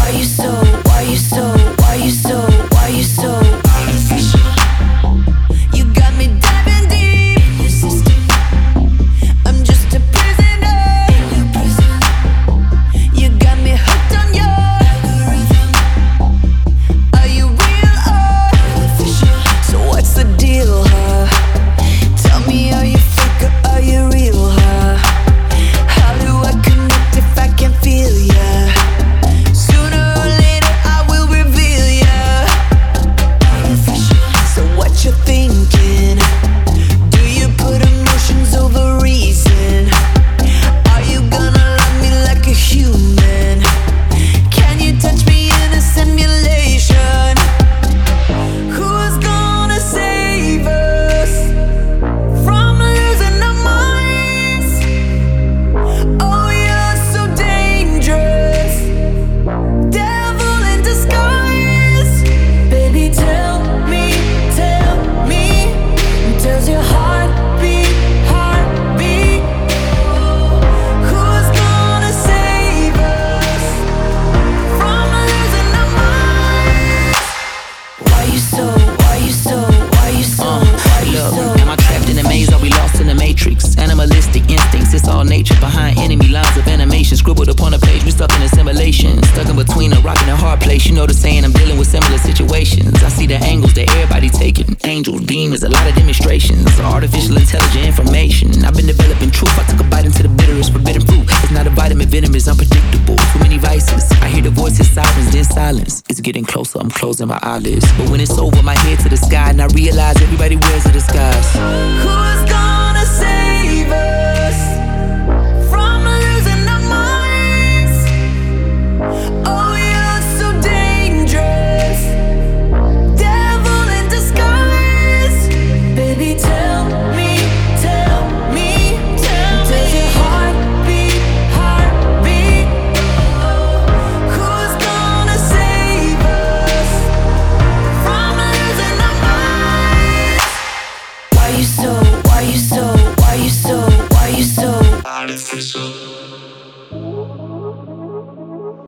nature behind enemy lines of animation scribbled upon a page. We stuck in assimilation, stuck in between a rock and a hard place. You know the saying, I'm dealing with similar situations. I see the angles that everybody taking. Angels, demons, a lot of demonstrations, artificial intelligent information. I've been developing truth. I took a bite into the bitterest forbidden fruit. It's not a vitamin, venom is unpredictable. Too many vices. I hear the voices, sirens, then silence. It's getting closer, I'm closing my eyelids. But when it's over, my head to the sky, and I realize everybody wears a disguise. Who's gonna save us?